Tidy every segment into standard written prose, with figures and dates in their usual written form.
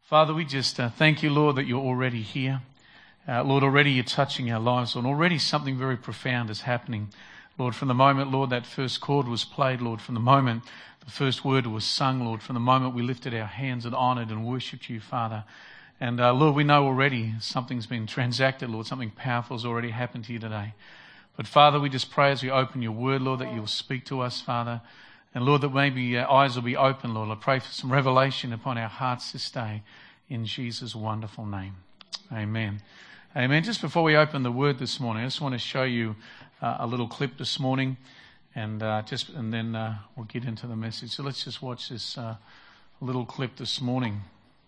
Father, we just thank you, Lord, that you're already here. Lord, already you're touching our lives, and already something very profound is happening. Lord, from the moment, Lord, that first chord was played, Lord, from the moment the first word was sung, Lord, from the moment we lifted our hands and honoured and worshipped you, Father. And Lord, we know already something's been transacted, Lord, something powerful has already happened to you today. But Father, we just pray as we open your word, Lord, that you'll speak to us, Father. And Lord, that maybe our eyes will be open, Lord. I pray for some revelation upon our hearts this day in Jesus' wonderful name. Amen. Amen. Just before we open the word this morning, I just want to show you a little clip this morning, and then we'll get into the message. So let's just watch this little clip this morning.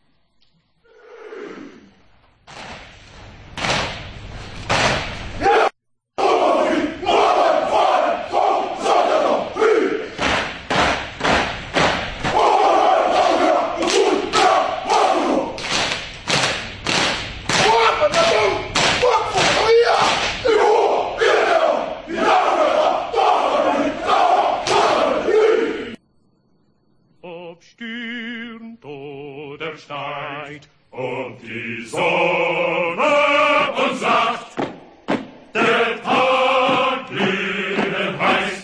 Obstürmt oder steigt und die Sonne und sagt, der Tag glühend heiß.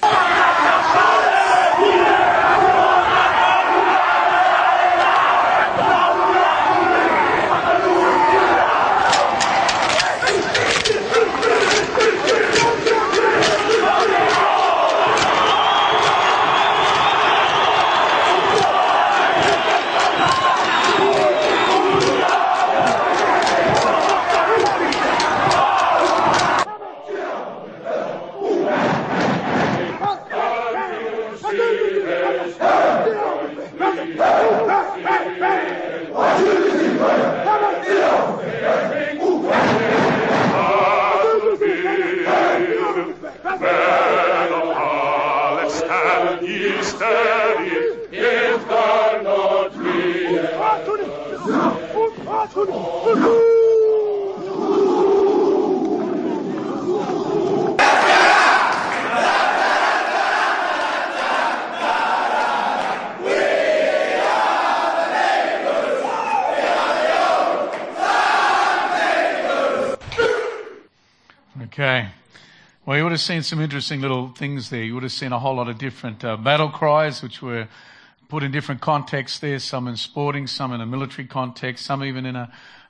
Okay. Well, you would have seen some interesting little things there. You would have seen a whole lot of different battle cries, which were put in different contexts there, some in sporting, some in a military context, some even in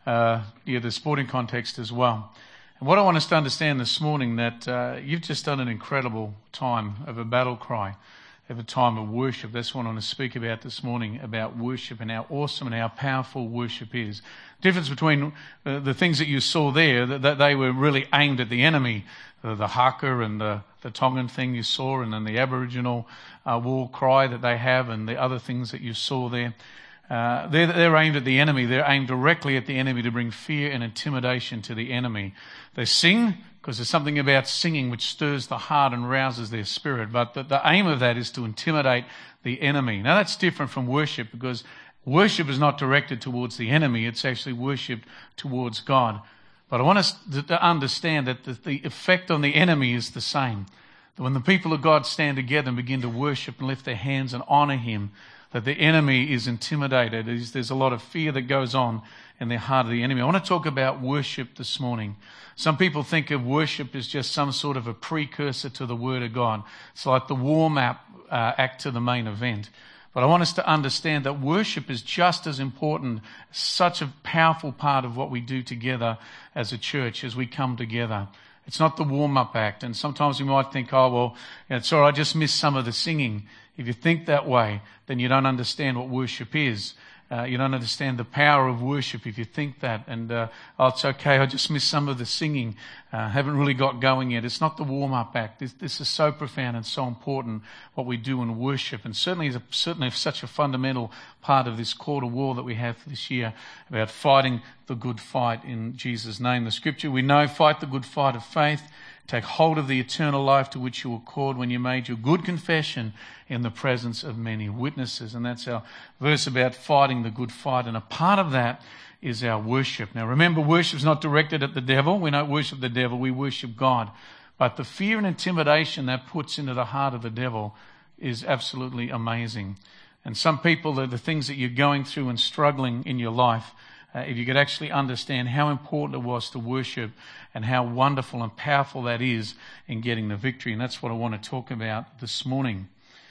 the sporting context as well. And what I want us to understand this morning, that you've just done an incredible time of a battle cry, of a time of worship. That's what I want to speak about this morning, about worship and how awesome and how powerful worship is. Difference between the things that you saw there, that they were really aimed at the enemy, the haka and the Tongan thing you saw, and then the Aboriginal war cry that they have, and the other things that you saw there. They're aimed at the enemy. They're aimed directly at the enemy to bring fear and intimidation to the enemy. They sing because there's something about singing which stirs the heart and rouses their spirit. But the aim of that is to intimidate the enemy. Now that's different from worship, because worship is not directed towards the enemy. It's actually worship towards God. But I want us to understand that the effect on the enemy is the same. That when the people of God stand together and begin to worship and lift their hands and honor him, that the enemy is intimidated. There's a lot of fear that goes on in the heart of the enemy. I want to talk about worship this morning. Some people think of worship as just some sort of a precursor to the Word of God. It's like the warm-up act to the main event. But I want us to understand that worship is just as important, such a powerful part of what we do together as a church, as we come together. It's not the warm-up act. And sometimes we might think, oh, well, it's all right, I just missed some of the singing. If you think that way, then you don't understand what worship is. You don't understand the power of worship if you think that. And, oh, it's okay, I just missed some of the singing. Haven't really got going yet. It's not the warm-up act. This is so profound and so important, what we do in worship. And certainly such a fundamental part of this call to war that we have this year about fighting the good fight in Jesus' name. The scripture we know, fight the good fight of faith. Take hold of the eternal life to which you were called when you made your good confession in the presence of many witnesses. And that's our verse about fighting the good fight. And a part of that is our worship. Now remember, worship is not directed at the devil. We don't worship the devil, we worship God. But the fear and intimidation that puts into the heart of the devil is absolutely amazing. And some people, the things that you're going through and struggling in your life, if you could actually understand how important it was to worship and how wonderful and powerful that is in getting the victory. And that's what I want to talk about this morning.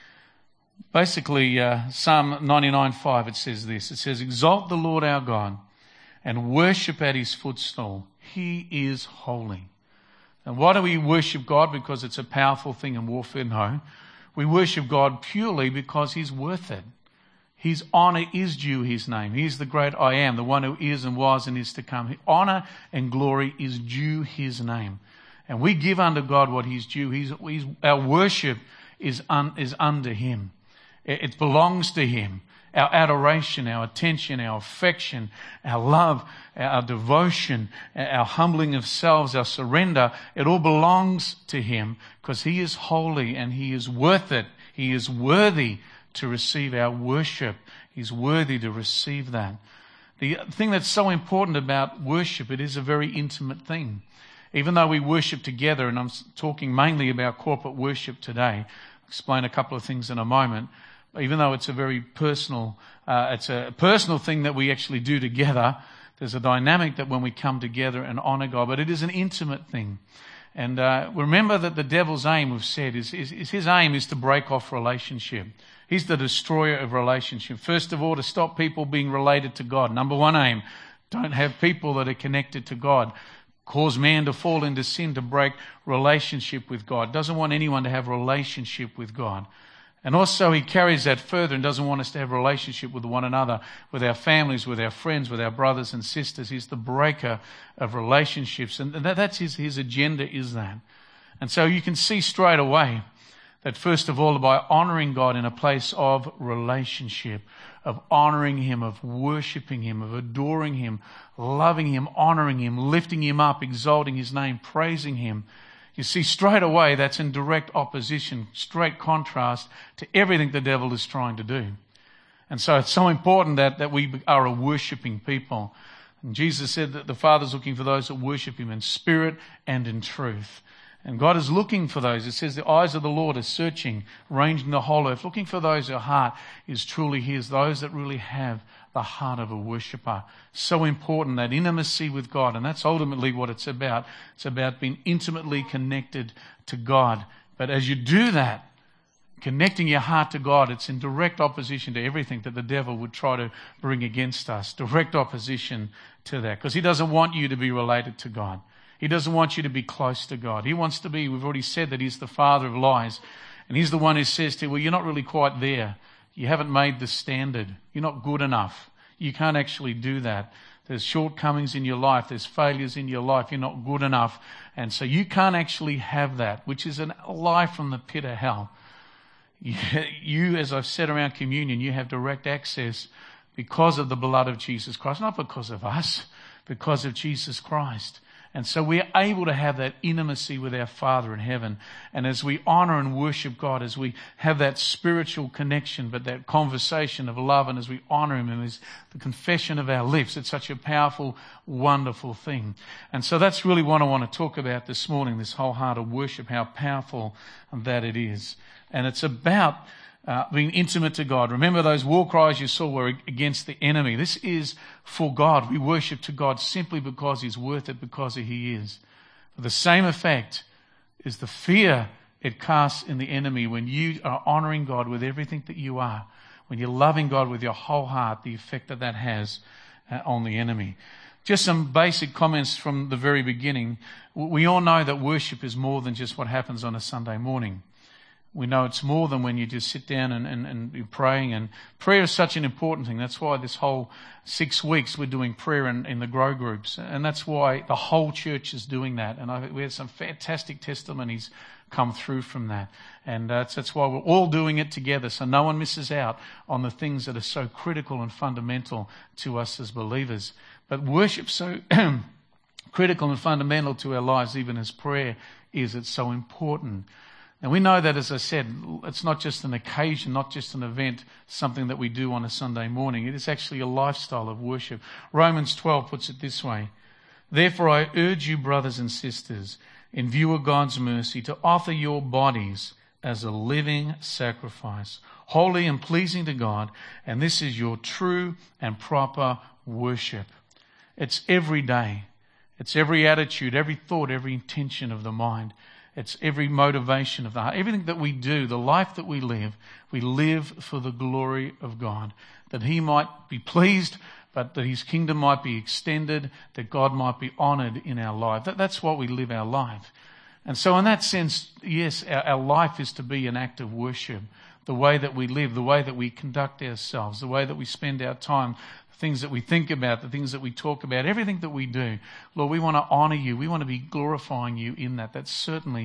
Basically, Psalm 99:5, it says this. It says, "Exalt the Lord our God and worship at his footstool. He is holy." And why do we worship God? Because it's a powerful thing in warfare? No. We worship God purely because he's worth it. His honor is due his name. He's the great I am, the one who is and was and is to come. Honor and glory is due his name. And we give unto God what he's due. Our worship is under him. It belongs to him. Our adoration, our attention, our affection, our love, our devotion, our humbling of selves, our surrender, it all belongs to him because he is holy and he is worth it. He is worthy to receive our worship. He's worthy to receive that. The thing that's so important about worship, it is a very intimate thing. Even though we worship together, and I'm talking mainly about corporate worship today, I'll explain a couple of things in a moment. Even though it's a very personal, it's a personal thing that we actually do together, there's a dynamic that when we come together and honor God, but it is an intimate thing. And remember that the devil's aim, we've said, is his aim is to break off relationship. He's the destroyer of relationship. First of all, to stop people being related to God. Number one aim, don't have people that are connected to God. Cause man to fall into sin, to break relationship with God. Doesn't want anyone to have relationship with God. And also he carries that further and doesn't want us to have a relationship with one another, with our families, with our friends, with our brothers and sisters. He's the breaker of relationships. And that's his agenda is that. And so you can see straight away that first of all, by honoring God in a place of relationship, of honoring him, of worshiping him, of adoring him, loving him, honoring him, lifting him up, exalting his name, praising him, you see straight away that's in direct opposition, straight contrast to everything the devil is trying to do. And so it's so important that we are a worshiping people. And Jesus said that the Father's looking for those that worship him in spirit and in truth. And God is looking for those. It says the eyes of the Lord are searching, ranging the whole earth, looking for those whose heart is truly his, those that really have the heart of a worshipper. So important, that intimacy with God. And that's ultimately what it's about. It's about being intimately connected to God. But as you do that, connecting your heart to God, it's in direct opposition to everything that the devil would try to bring against us. Direct opposition to that. Because he doesn't want you to be related to God. He doesn't want you to be close to God. He wants to be, we've already said that he's the father of lies. And he's the one who says to you, well, you're not really quite there. You haven't made the standard. You're not good enough. You can't actually do that. There's shortcomings in your life. There's failures in your life. You're not good enough. And so you can't actually have that, which is a lie from the pit of hell. You, as I've said around communion, you have direct access because of the blood of Jesus Christ. Not because of us, because of Jesus Christ. And so we're able to have that intimacy with our Father in heaven. And as we honor and worship God, as we have that spiritual connection, but that conversation of love, and as we honor him and the confession of our lips, it's such a powerful, wonderful thing. And so that's really what I want to talk about this morning, this whole heart of worship, how powerful that it is. And it's about being intimate to God. Remember those war cries you saw were against the enemy. This is for God. We worship to God simply because he's worth it, because he is. But the same effect is the fear it casts in the enemy when you are honoring God with everything that you are, when you're loving God with your whole heart, the effect that has on the enemy. Just some basic comments from the very beginning. We all know that worship is more than just what happens on a Sunday morning. We know it's more than when you just sit down and be praying. And prayer is such an important thing. That's why this whole 6 weeks we're doing prayer in the grow groups. And that's why the whole church is doing that. And we had some fantastic testimonies come through from that. And that's why we're all doing it together, so no one misses out on the things that are so critical and fundamental to us as believers. But worship's so critical and fundamental to our lives, even as prayer is. It's so important. And we know that, as I said, it's not just an occasion, not just an event, something that we do on a Sunday morning. It is actually a lifestyle of worship. Romans 12 puts it this way. Therefore I urge you, brothers and sisters, in view of God's mercy, to offer your bodies as a living sacrifice, holy and pleasing to God, and this is your true and proper worship. It's every day. It's every attitude, every thought, every intention of the mind. It's every motivation of the heart. Everything that we do, the life that we live for the glory of God, that He might be pleased, but that His kingdom might be extended, that God might be honoured in our life. That's why we live our life. And so in that sense, yes, our life is to be an act of worship. The way that we live, the way that we conduct ourselves, the way that we spend our time, the things that we think about, the things that we talk about, everything that we do. Lord, we want to honour you. We want to be glorifying you in that. That certainly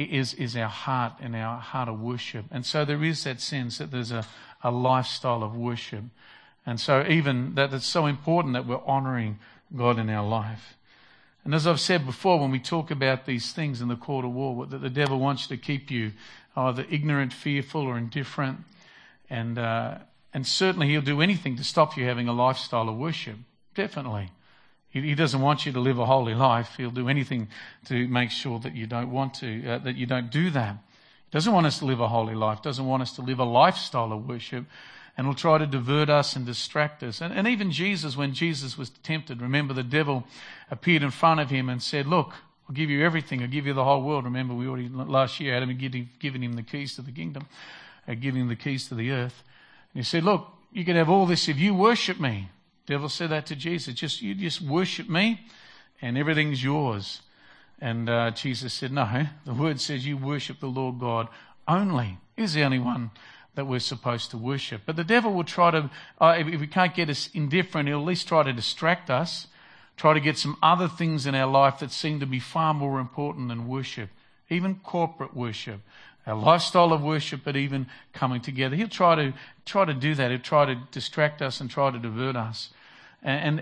is our heart and our heart of worship. And so there is that sense that there's a lifestyle of worship. And so even that it's so important that we're honouring God in our life. And as I've said before, when we talk about these things in the court of war, that the devil wants to keep you either ignorant, fearful, or indifferent. And certainly he'll do anything to stop you having a lifestyle of worship. Definitely. He doesn't want you to live a holy life. He'll do anything to make sure that you don't want to, that you don't do that. He doesn't want us to live a holy life. Doesn't want us to live a lifestyle of worship. And will try to divert us and distract us. And even Jesus, when Jesus was tempted, remember the devil appeared in front of him and said, look, I'll give you everything. I'll give you the whole world. Remember, we already last year had him given him the keys to the kingdom, giving him the keys to the earth. And he said, look, you can have all this if you worship me. The devil said that to Jesus. You just worship me and everything's yours. And Jesus said, no, the word says you worship the Lord God only. He's the only one that we're supposed to worship. But the devil will try to, if we can't get us indifferent, he'll at least try to distract us, try to get some other things in our life that seem to be far more important than worship, even corporate worship, our lifestyle of worship, but even coming together. He'll try to do that. He'll try to distract us and try to divert us. And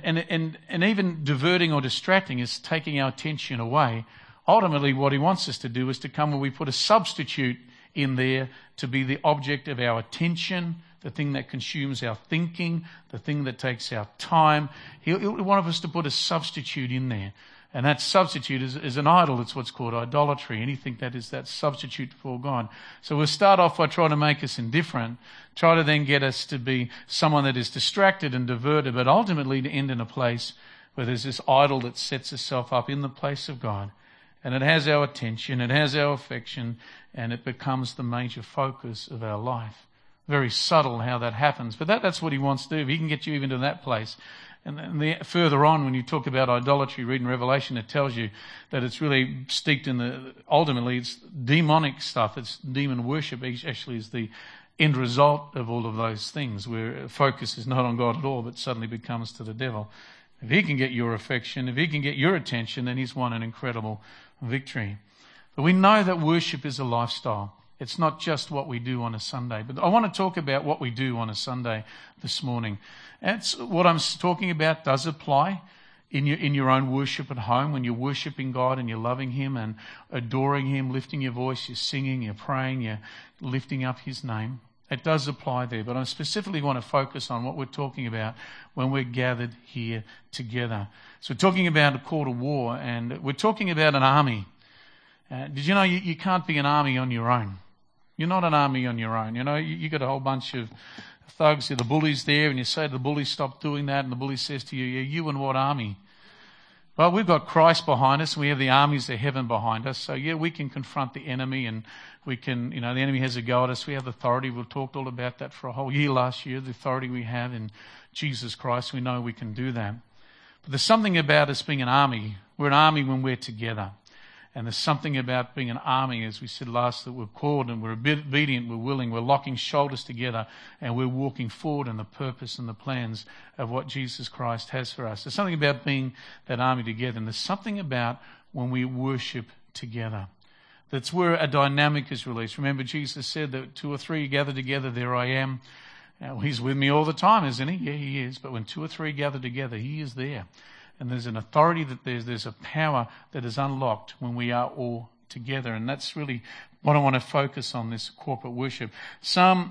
even diverting or distracting is taking our attention away. Ultimately, what he wants us to do is to come where we put a substitute in there to be the object of our attention, the thing that consumes our thinking, the thing that takes our time. He'll want us to put a substitute in there. And that substitute is an idol. It's what's called idolatry. Anything that is that substitute for God. So we'll start off by trying to make us indifferent, try to then get us to be someone that is distracted and diverted, but ultimately to end in a place where there's this idol that sets itself up in the place of God. And it has our attention, it has our affection, and it becomes the major focus of our life. Very subtle how that happens, but that's what he wants to do. If he can get you even to that place. And further on, when you talk about idolatry, read in Revelation, it tells you that it's really steeped in ultimately it's demonic stuff. It's demon worship actually is the end result of all of those things, where focus is not on God at all, but suddenly becomes to the devil. If he can get your affection, if he can get your attention, then he's won an incredible victory. But we know that worship is a lifestyle. It's not just what we do on a Sunday. But I want to talk about what we do on a Sunday this morning. And what I'm talking about does apply in your own worship at home, when you're worshiping God and you're loving him and adoring him, lifting your voice, you're singing, you're praying, you're lifting up his name. It does apply there, but I specifically want to focus on what we're talking about when we're gathered here together. So we're talking about a court of war, and we're talking about an army. Did you know you can't be an army on your own? You're not an army on your own. You know, you got a whole bunch of thugs, the bullies there, and you say to the bully, stop doing that, and the bully says to you, yeah, you and what army? Well, we've got Christ behind us, and we have the armies of heaven behind us. So, yeah, we can confront the enemy, and we can, the enemy has a go at us. We have authority. We've talked all about that for a whole year last year, the authority we have in Jesus Christ. We know we can do that. But there's something about us being an army. We're an army when we're together. And there's something about being an army, as we said last, that we're called and we're obedient, we're willing, we're locking shoulders together, and we're walking forward in the purpose and the plans of what Jesus Christ has for us. There's something about being that army together, and there's something about when we worship together. That's where a dynamic is released. Remember, Jesus said that 2 or 3 gather together, there I am. He's with me all the time, isn't he? Yeah, he is. But when 2 or 3 gather together, he is there. And there's an authority, that there's a power that is unlocked when we are all together. And that's really what I want to focus on, this corporate worship. Psalm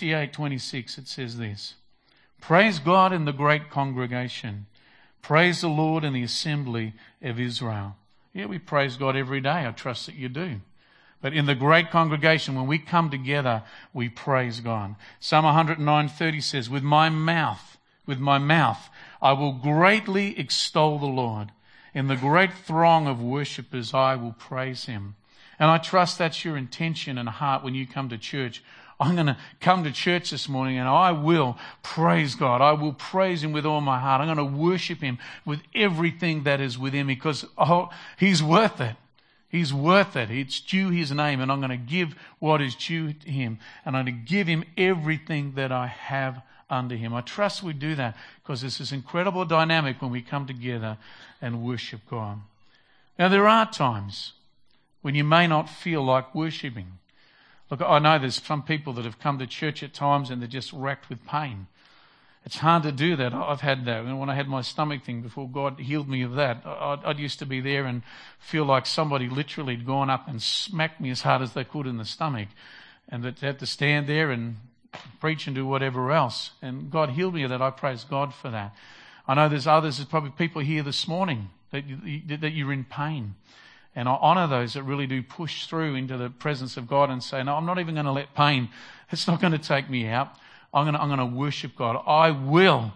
68:26, it says this: praise God in the great congregation. Praise the Lord in the assembly of Israel. Yeah, we praise God every day. I trust that you do. But in the great congregation, when we come together, we praise God. Psalm 109:30 says, with my mouth, I will greatly extol the Lord. In the great throng of worshippers, I will praise him. And I trust that's your intention and heart when you come to church. I'm going to come to church this morning and I will praise God. I will praise him with all my heart. I'm going to worship him with everything that is within me because he's worth it. He's worth it. It's due his name, and I'm going to give what is due to him, and I'm going to give him everything that I have under him. I trust we do that because there's this incredible dynamic when we come together and worship God. Now, there are times when you may not feel like worshiping. Look, I know there's some people that have come to church at times and they're just racked with pain. It's hard to do that. I've had that. When I had my stomach thing before God healed me of that, I used to be there and feel like somebody literally had gone up and smacked me as hard as they could in the stomach. And that had to stand there and preach and do whatever else. And God healed me of that. I praise God for that. I know there's probably people here this morning that you're in pain. And I honour those that really do push through into the presence of God and say, no, I'm not even going to let pain. It's not going to take me out. I'm going to worship God. I will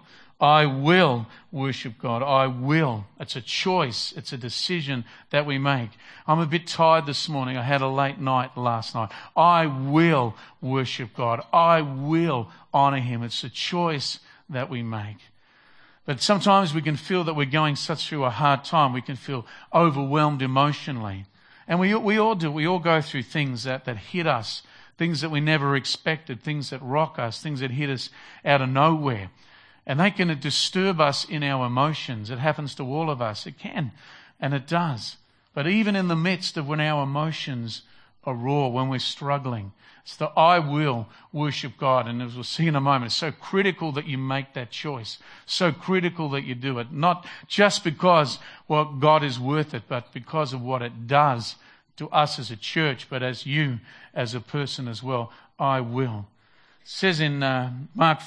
worship God. I will. It's a choice. It's a decision that we make. I'm a bit tired this morning. I had a late night last night. I will worship God. I will honour him. It's a choice that we make. But sometimes we can feel that we're going such through a hard time. We can feel overwhelmed emotionally. And we all do. We all go through things that hit us. Things that we never expected, things that rock us, things that hit us out of nowhere. And they can disturb us in our emotions. It happens to all of us. It can, and it does. But even in the midst of when our emotions are raw, when we're struggling, it's the I will worship God. And as we'll see in a moment, it's so critical that you make that choice. So critical that you do it. Not just because, well, God is worth it, but because of what it does to us as a church, but as you as a person as well. I will. It says in Mark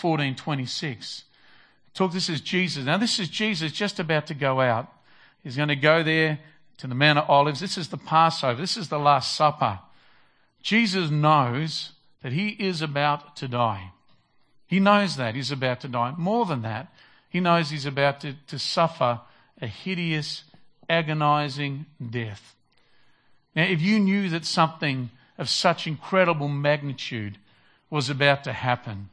14:26. This is Jesus. Now this is Jesus just about to go out. He's going to go there to the Mount of Olives. This is the Passover. This is the Last Supper. Jesus knows that he is about to die. He knows that he's about to die. More than that, he knows he's about to suffer a hideous, agonizing death. Now, if you knew that something of such incredible magnitude was about to happen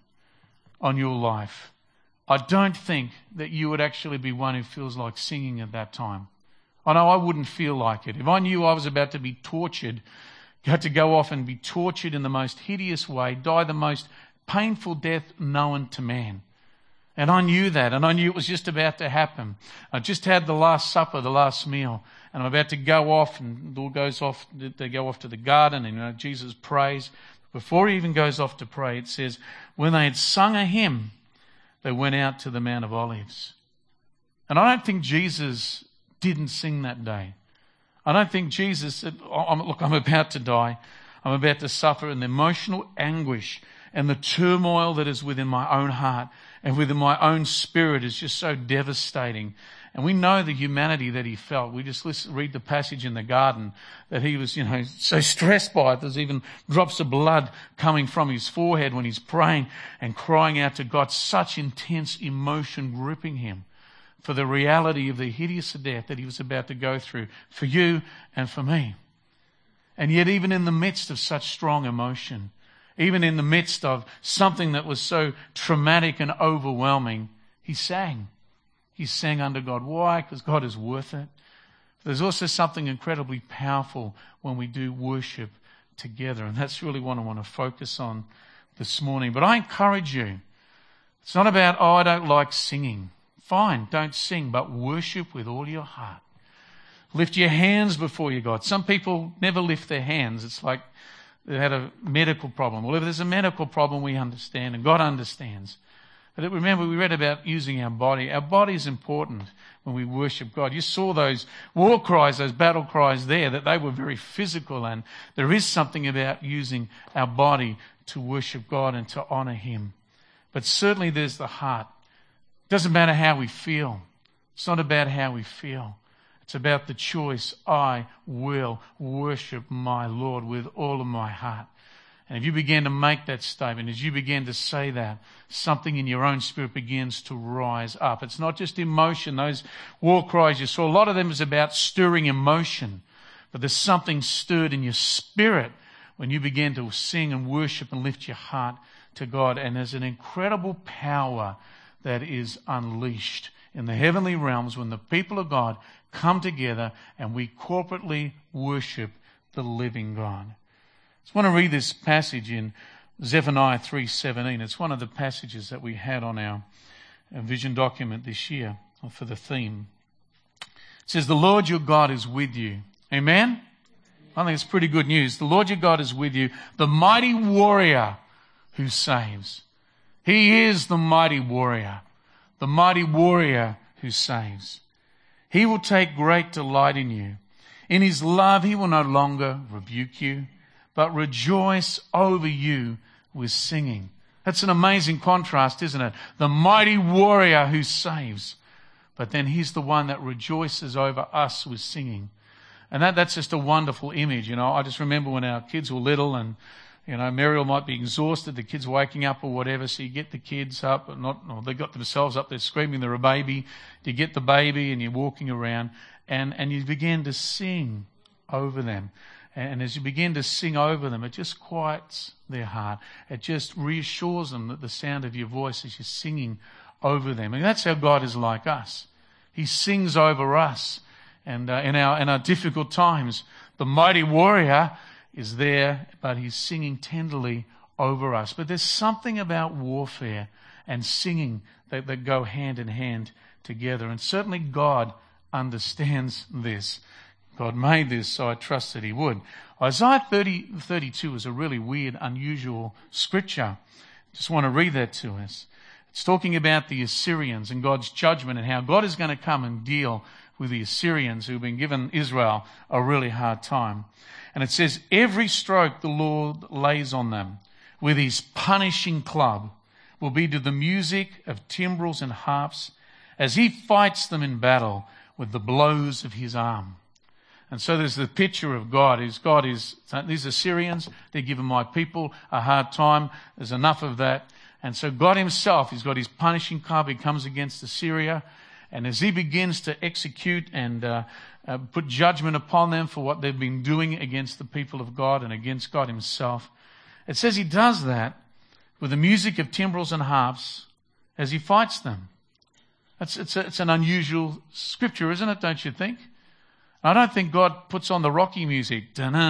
on your life, I don't think that you would actually be one who feels like singing at that time. I know I wouldn't feel like it. If I knew I was about to be tortured, had to go off and be tortured in the most hideous way, die the most painful death known to man. And I knew that, and I knew it was just about to happen. I just had the Last Supper, the last meal, and I'm about to go off, and the Lord goes off, they go off to the garden, and Jesus prays. Before he even goes off to pray, it says, when they had sung a hymn, they went out to the Mount of Olives. And I don't think Jesus didn't sing that day. I don't think Jesus said, look, I'm about to die. I'm about to suffer, and the emotional anguish and the turmoil that is within my own heart and within my own spirit is just so devastating. And we know the humanity that he felt. We just read the passage in the garden that he was, so stressed by it. There's even drops of blood coming from his forehead when he's praying and crying out to God. Such intense emotion gripping him for the reality of the hideous death that he was about to go through for you and for me. And yet even in the midst of such strong emotion, even in the midst of something that was so traumatic and overwhelming, he sang. He sang under God. Why? Because God is worth it. There's also something incredibly powerful when we do worship together. And that's really what I want to focus on this morning. But I encourage you, it's not about, I don't like singing. Fine, don't sing, but worship with all your heart. Lift your hands before you, God. Some people never lift their hands. It's like they had a medical problem. Well, if there's a medical problem, we understand, and God understands. But remember, we read about using our body. Our body is important when we worship God. You saw those war cries, those battle cries there, that they were very physical, and there is something about using our body to worship God and to honour him. But certainly there's the heart. It doesn't matter how we feel. It's not about how we feel. It's about the choice. I will worship my Lord with all of my heart. And if you begin to make that statement, as you begin to say that, something in your own spirit begins to rise up. It's not just emotion. Those war cries you saw, a lot of them is about stirring emotion. But there's something stirred in your spirit when you begin to sing and worship and lift your heart to God. And there's an incredible power that is unleashed in the heavenly realms when the people of God come together and we corporately worship the living God. I just want to read this passage in Zephaniah 3:17. It's one of the passages that we had on our vision document this year for the theme. It says, the Lord your God is with you. Amen? I think it's pretty good news. The Lord your God is with you, the mighty warrior who saves. He is the mighty warrior who saves. He will take great delight in you. In his love, he will no longer rebuke you, but rejoice over you with singing. That's an amazing contrast, isn't it? The mighty warrior who saves. But then he's the one that rejoices over us with singing. And that's just a wonderful image. I just remember when our kids were little and, Muriel might be exhausted, the kids waking up or whatever, so you get the kids up, or they got themselves up there screaming they're a baby. You get the baby and you're walking around and you begin to sing over them. And as you begin to sing over them, it just quiets their heart. It just reassures them that the sound of your voice as you're singing over them. And that's how God is like us. He sings over us. And in our difficult times, the mighty warrior is there, but he's singing tenderly over us. But there's something about warfare and singing that go hand in hand together. And certainly God understands this. God made this, so I trust that he would. Isaiah 32 is a really weird, unusual scripture. Just want to read that to us. It's talking about the Assyrians and God's judgment and how God is going to come and deal with the Assyrians who've been given Israel a really hard time. And it says, every stroke the Lord lays on them with his punishing club will be to the music of timbrels and harps as he fights them in battle with the blows of his arm. And so there's the picture of God. These Assyrians, they're giving my people a hard time. There's enough of that. And so God himself, he's got his punishing club. He comes against Assyria. And as he begins to execute and put judgment upon them for what they've been doing against the people of God and against God himself, it says he does that with the music of timbrels and harps as he fights them. It's an unusual scripture, isn't it, don't you think? I don't think God puts on the Rocky music.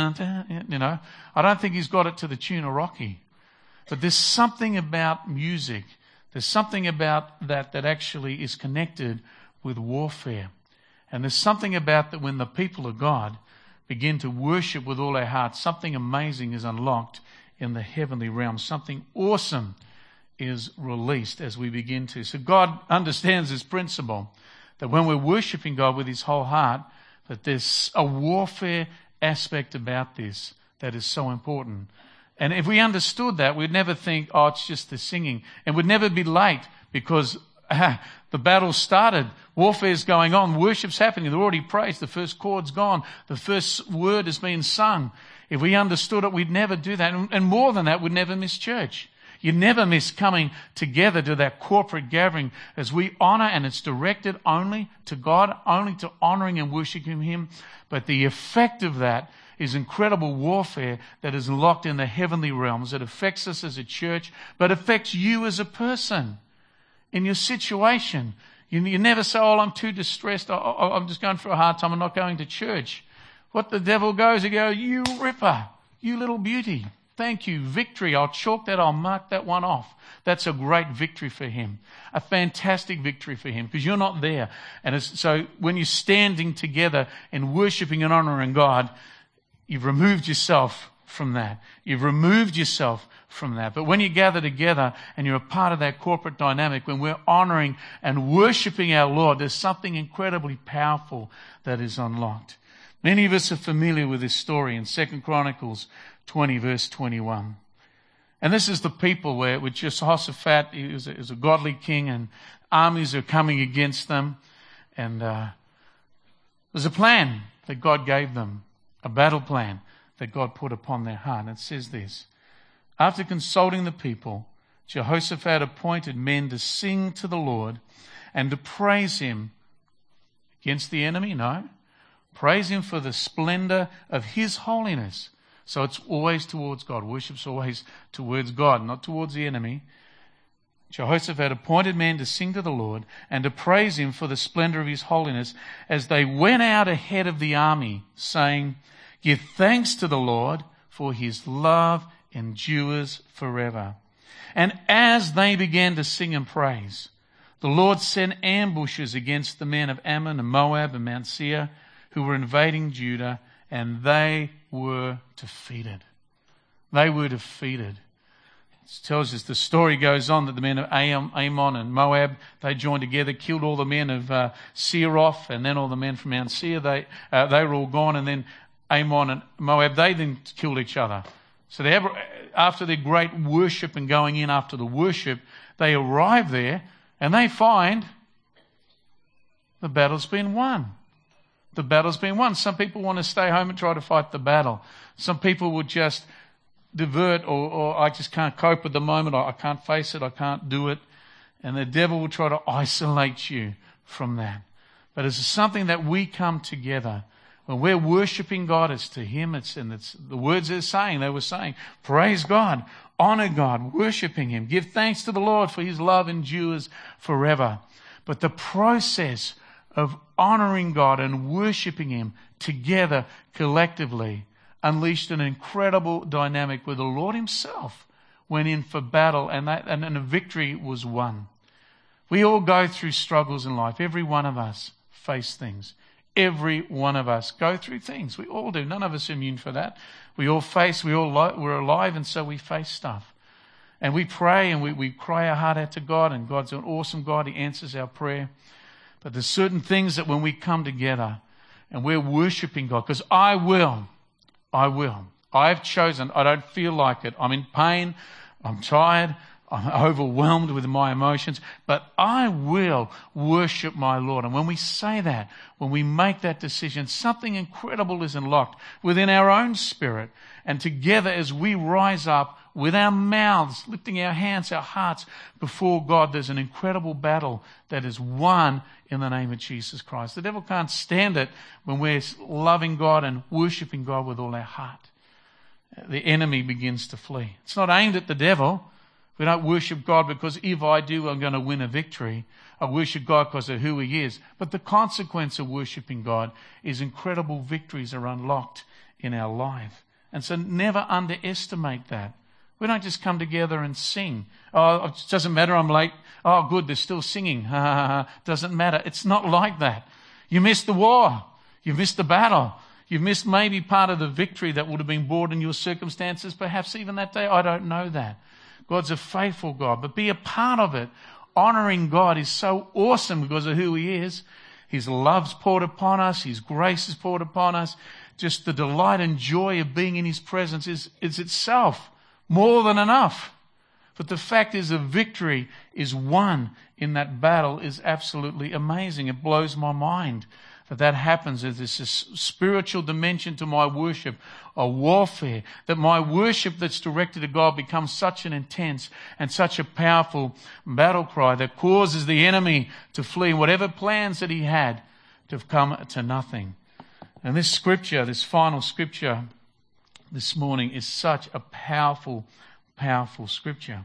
I don't think he's got it to the tune of Rocky. But there's something about music. There's something about that actually is connected with warfare. And there's something about that when the people of God begin to worship with all their hearts, something amazing is unlocked in the heavenly realm. Something awesome is released as we begin to. So God understands this principle that when we're worshiping God with his whole heart, that there's a warfare aspect about this that is so important. And if we understood that, we'd never think, oh, it's just the singing. And we'd never be late because the battle's started. Warfare's going on. Worship's happening. They've already praised. The first chord's gone. The first word has been sung. If we understood it, we'd never do that. And more than that, we'd never miss church. You never miss coming together to that corporate gathering as we honor, and it's directed only to God, only to honoring and worshiping him. But the effect of that is incredible warfare that is locked in the heavenly realms. It affects us as a church, but affects you as a person in your situation. You never say, oh, I'm too distressed. I'm just going through a hard time. I'm not going to church. What the devil goes, he goes, you ripper, you little beauty. Thank you. Victory. I'll chalk that. I'll mark that one off. That's a great victory for him. A fantastic victory for him because you're not there. And so when you're standing together and worshiping and honoring God, you've removed yourself from that. You've removed yourself from that. But when you gather together and you're a part of that corporate dynamic, when we're honoring and worshiping our Lord, there's something incredibly powerful that is unlocked. Many of us are familiar with this story in 2 Chronicles 20 verse 21. And this is the people with Jehoshaphat, he was a godly king and armies are coming against them. And There's a plan that God gave them, a battle plan that God put upon their heart. And it says this: after consulting the people, Jehoshaphat appointed men to sing to the Lord and to praise him against the enemy. No. Praise him for the splendor of his holiness. So it's always towards God. Worship's always towards God, not towards the enemy. Jehoshaphat appointed men to sing to the Lord and to praise him for the splendor of his holiness as they went out ahead of the army, saying, "Give thanks to the Lord, for his love endures forever." And as they began to sing and praise, the Lord sent ambushes against the men of Ammon and Moab and Mount Seir who were invading Judah, and they were defeated. They were defeated. It tells us, the story goes on, that the men of Ammon and Moab, they joined together, killed all the men of Seeroth, and then all the men from Mount Seir. They were all gone, and then Ammon and Moab, they then killed each other. So after their great worship and going in after the worship, they arrive there and they find the battle's been won. The battle's been won. Some people want to stay home and try to fight the battle. Some people would just divert, or I just can't cope with the moment, I can't face it, I can't do it. And the devil will try to isolate you from that. But it's something that we come together. When we're worshipping God, it's to him, it's the words they were saying, praise God, honor God, worshipping him, give thanks to the Lord for his love endures forever. But the process of honoring God and worshipping him together collectively unleashed an incredible dynamic where the Lord himself went in for battle and a victory was won. We all go through struggles in life. Every one of us face things. Every one of us go through things. We all do. None of us are immune for that. We're alive, and so we face stuff. And we pray and we cry our heart out to God, and God's an awesome God. He answers our prayer. But there's certain things that when we come together and we're worshipping God, because I will. I've chosen. I don't feel like it. I'm in pain. I'm tired. I'm overwhelmed with my emotions, but I will worship my Lord. And when we say that, when we make that decision, something incredible is unlocked within our own spirit. And together, as we rise up with our mouths, lifting our hands, our hearts before God, there's an incredible battle that is won in the name of Jesus Christ. The devil can't stand it when we're loving God and worshiping God with all our heart. The enemy begins to flee. It's not aimed at the devil. We don't worship God because if I do, I'm going to win a victory. I worship God because of who he is. But the consequence of worshiping God is incredible victories are unlocked in our life. And so never underestimate that. We don't just come together and sing. Oh, it doesn't matter, I'm late. Oh, good, they're still singing. Doesn't matter. It's not like that. You missed the war. You've missed the battle. You've missed maybe part of the victory that would have been brought in your circumstances, perhaps even that day. I don't know that. God's a faithful God, but be a part of it. Honoring God is so awesome because of who he is. His love's poured upon us. His grace is poured upon us. Just the delight and joy of being in his presence is itself more than enough. But the fact is, the victory is won in that battle is absolutely amazing. It blows my mind that happens. There's this spiritual dimension to my worship, a warfare, that my worship that's directed to God becomes such an intense and such a powerful battle cry that causes the enemy to flee, whatever plans that he had to come to nothing. And this scripture, this final scripture this morning, is such a powerful, powerful scripture.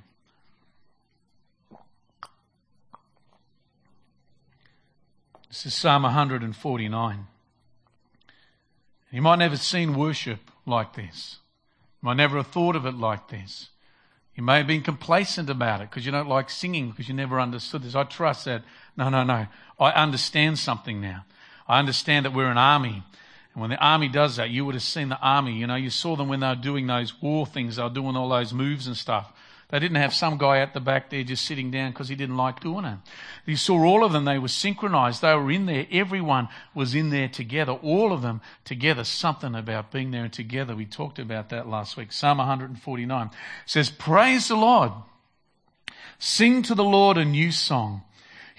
This is Psalm 149. You might never have seen worship like this. You might never have thought of it like this. You may have been complacent about it because you don't like singing, because you never understood this. I trust that. No. I understand something now. I understand that we're an army. And when the army does that, you would have seen the army. You saw them when they were doing those war things. They were doing all those moves and stuff. They didn't have some guy at the back there just sitting down because he didn't like doing it. You saw all of them. They were synchronized. They were in there. Everyone was in there together. All of them together. Something about being there and together. We talked about that last week. Psalm 149 says, praise the Lord. Sing to the Lord a new song.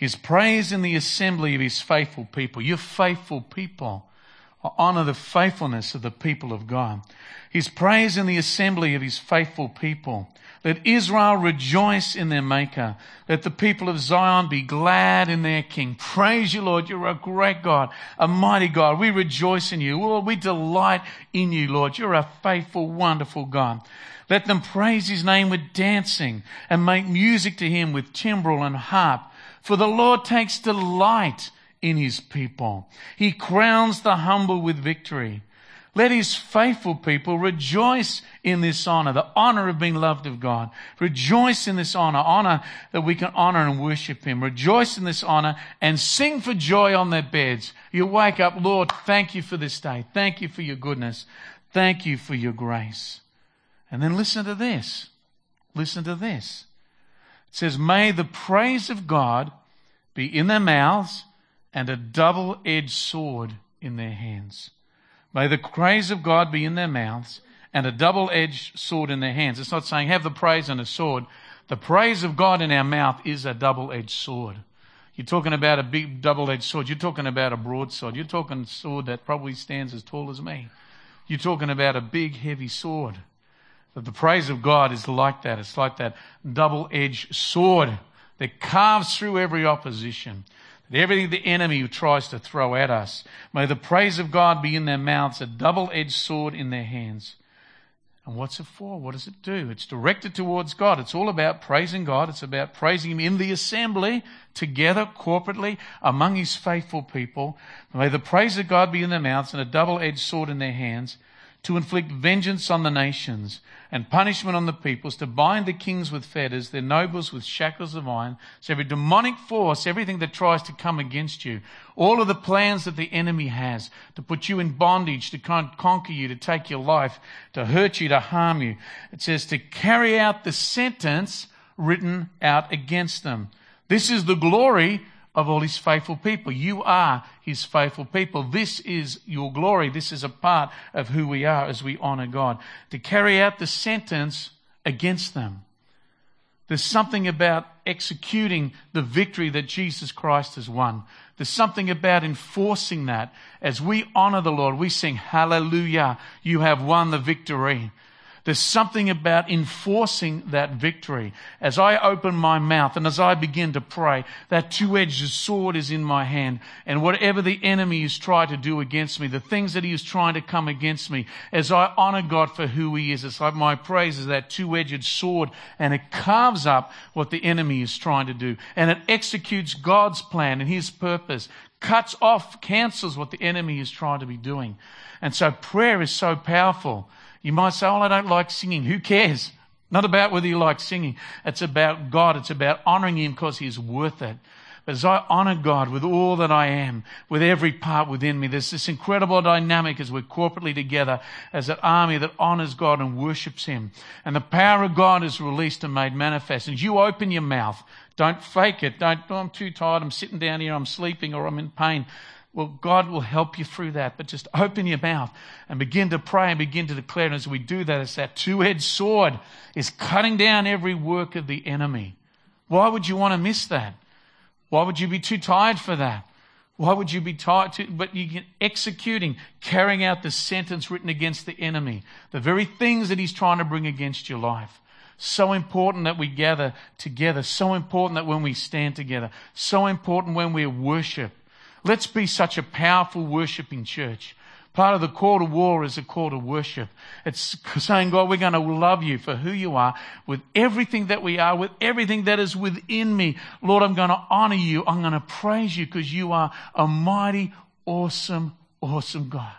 His praise in the assembly of His faithful people. You're faithful people. Honor the faithfulness of the people of God. His praise in the assembly of His faithful people. Let Israel rejoice in their Maker. Let the people of Zion be glad in their King. Praise you, Lord. You're a great God, a mighty God. We rejoice in you. Lord, we delight in you, Lord. You're a faithful, wonderful God. Let them praise His name with dancing and make music to Him with timbrel and harp. For the Lord takes delight in His people. He crowns the humble with victory. Let His faithful people rejoice in this honor, the honor of being loved of God. Rejoice in this honor that we can honor and worship Him. Rejoice in this honor and sing for joy on their beds. You wake up, Lord, thank you for this day. Thank you for your goodness. Thank you for your grace. And then listen to this. Listen to this. It says, may the praise of God be in their mouths and a double-edged sword in their hands. May the praise of God be in their mouths and a double-edged sword in their hands. It's not saying have the praise and a sword. The praise of God in our mouth is a double-edged sword. You're talking about a big double-edged sword. You're talking about a broadsword. You're talking a sword that probably stands as tall as me. You're talking about a big, heavy sword. But the praise of God is like that. It's like that double-edged sword that carves through every opposition. Everything the enemy tries to throw at us. May the praise of God be in their mouths, a double-edged sword in their hands. And what's it for? What does it do? It's directed towards God. It's all about praising God. It's about praising Him in the assembly, together, corporately, among His faithful people. May the praise of God be in their mouths and a double-edged sword in their hands, to inflict vengeance on the nations and punishment on the peoples, to bind the kings with fetters, their nobles with shackles of iron. So every demonic force, everything that tries to come against you, all of the plans that the enemy has to put you in bondage, to conquer you, to take your life, to hurt you, to harm you. It says to carry out the sentence written out against them. This is the glory of all His faithful people. You are His faithful people. This is your glory. This is a part of who we are as we honor God. To carry out the sentence against them. There's something about executing the victory that Jesus Christ has won. There's something about enforcing that. As we honor the Lord, we sing, hallelujah, you have won the victory. There's something about enforcing that victory. As I open my mouth and as I begin to pray, that two-edged sword is in my hand. And whatever the enemy is trying to do against me, the things that he is trying to come against me, as I honor God for who He is, it's like my praise is that two-edged sword, and it carves up what the enemy is trying to do. And it executes God's plan and His purpose, cuts off, cancels what the enemy is trying to be doing. And so prayer is so powerful. You might say, I don't like singing. Who cares? Not about whether you like singing. It's about God. It's about honoring Him because He's worth it. But as I honor God with all that I am, with every part within me, there's this incredible dynamic as we're corporately together as an army that honors God and worships Him. And the power of God is released and made manifest. And you open your mouth. Don't fake it. I'm too tired. I'm sitting down here. I'm sleeping or I'm in pain. Well, God will help you through that, but just open your mouth and begin to pray and begin to declare. And as we do that, it's that two-edged sword is cutting down every work of the enemy. Why would you want to miss that? Why would you be too tired for that? Why would you be tired? But you get executing, carrying out the sentence written against the enemy, the very things that he's trying to bring against your life. So important that we gather together. So important that when we stand together. So important when we worship. Let's be such a powerful worshiping church. Part of the call to war is a call to worship. It's saying, God, we're going to love you for who you are, with everything that we are, with everything that is within me. Lord, I'm going to honor you. I'm going to praise you because you are a mighty, awesome, awesome God.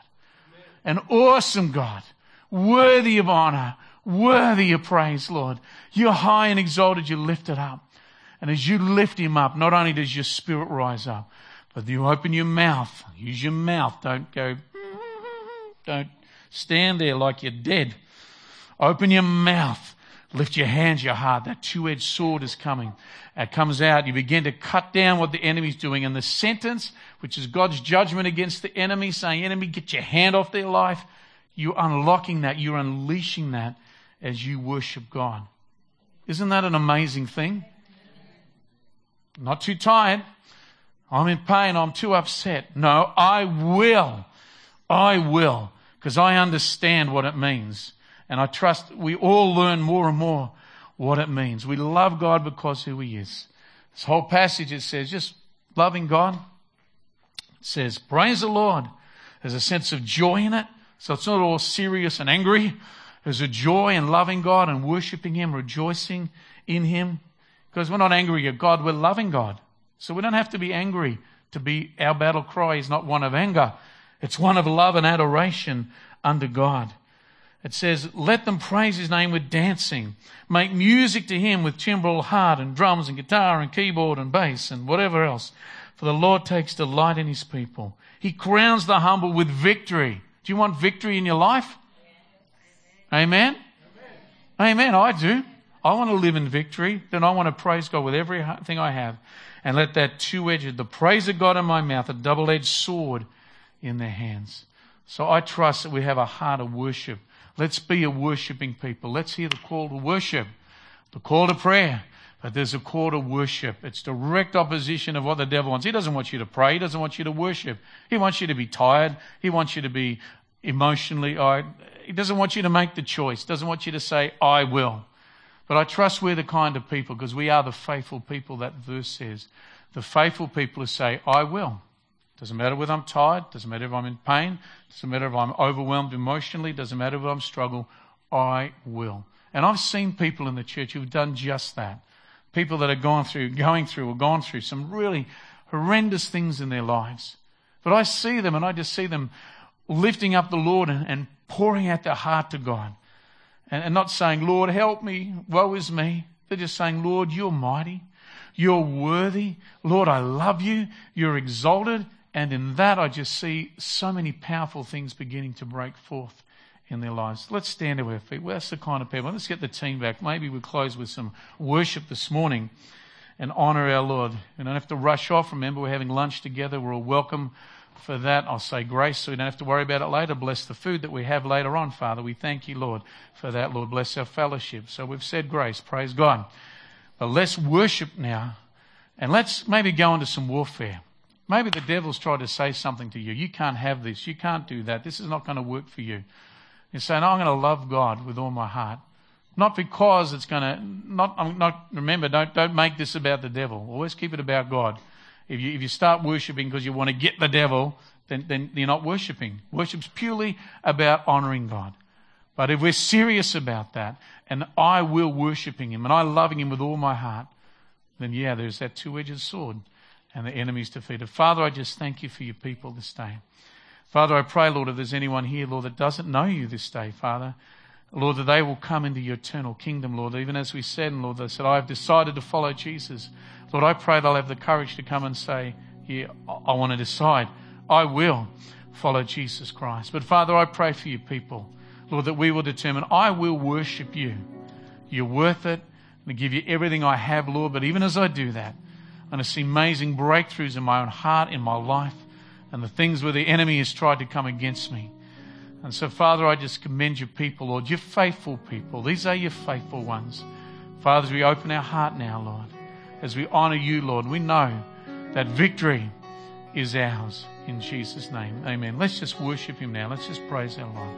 An awesome God, worthy of honor, worthy of praise, Lord. You're high and exalted. You're lifted up. And as you lift Him up, not only does your spirit rise up, but you open your mouth. Use your mouth. Don't stand there like you're dead. Open your mouth. Lift your hands, your heart. That two-edged sword is coming. It comes out. You begin to cut down what the enemy's doing. And the sentence, which is God's judgment against the enemy, saying, enemy, get your hand off their life. You're unlocking that. You're unleashing that as you worship God. Isn't that an amazing thing? I'm not too tired. I'm in pain. I'm too upset. No, I will. I will. Because I understand what it means. And I trust we all learn more and more what it means. We love God because who He is. This whole passage, it says, just loving God. It says, praise the Lord. There's a sense of joy in it. So it's not all serious and angry. There's a joy in loving God and worshiping Him, rejoicing in Him. Because we're not angry at God, we're loving God. So we don't have to be angry to be, our battle cry is not one of anger. It's one of love and adoration unto God. It says, let them praise His name with dancing. Make music to Him with timbrel, harp and drums and guitar and keyboard and bass and whatever else. For the Lord takes delight in His people. He crowns the humble with victory. Do you want victory in your life? Amen? Amen. I do. I want to live in victory. Then I want to praise God with everything I have. And let that two-edged, the praise of God in my mouth, a double-edged sword in their hands. So I trust that we have a heart of worship. Let's be a worshiping people. Let's hear the call to worship, the call to prayer. But there's a call to worship. It's direct opposition of what the devil wants. He doesn't want you to pray. He doesn't want you to worship. He wants you to be tired. He wants you to be emotionally. He doesn't want you to make the choice. Doesn't want you to say, I will. But I trust we're the kind of people, because we are the faithful people, that verse says. The faithful people who say, I will. Doesn't matter whether I'm tired. Doesn't matter if I'm in pain. Doesn't matter if I'm overwhelmed emotionally. Doesn't matter if I'm struggling. I will. And I've seen people in the church who've done just that. People that are going through some really horrendous things in their lives. But I see them, and I just see them lifting up the Lord and pouring out their heart to God. And not saying, Lord, help me, woe is me. They're just saying, Lord, you're mighty. You're worthy. Lord, I love you. You're exalted. And in that, I just see so many powerful things beginning to break forth in their lives. Let's stand to our feet. Well, that's the kind of people. Let's get the team back. Maybe we'll close with some worship this morning and honour our Lord. We don't have to rush off. Remember, we're having lunch together. We're all welcome for that. I'll say grace so we don't have to worry about it later. Bless the food that we have later on, Father. We thank you, Lord, for that, Lord. Bless our fellowship. So we've said grace. Praise God. But let's worship now, and let's maybe go into some warfare. Maybe the devil's tried to say something to you. You can't have this. You can't do that. This is not going to work for you. You're saying, I'm going to love God with all my heart. Not because it's going to, remember, don't make this about the devil. Always keep it about God. If you start worshipping because you want to get the devil, then you're not worshipping. Worship's purely about honouring God. But if we're serious about that, and I will worshipping Him, and I loving Him with all my heart, then yeah, there's that two-edged sword, and the enemy's defeated. Father, I just thank you for your people this day. Father, I pray, Lord, if there's anyone here, Lord, that doesn't know you this day, Father, Lord, that they will come into your eternal kingdom, Lord. Even as we said, and Lord, they said, I have decided to follow Jesus. Lord, I pray they'll have the courage to come and say, yeah, I want to decide. I will follow Jesus Christ. But Father, I pray for your people, Lord, that we will determine, I will worship you. You're worth it. I'm going to give you everything I have, Lord. But even as I do that, I'm going to see amazing breakthroughs in my own heart, in my life, and the things where the enemy has tried to come against me. And so, Father, I just commend your people, Lord, your faithful people. These are your faithful ones. Father, as we open our heart now, Lord, as we honour you, Lord, we know that victory is ours in Jesus' name. Amen. Let's just worship him now. Let's just praise our Lord.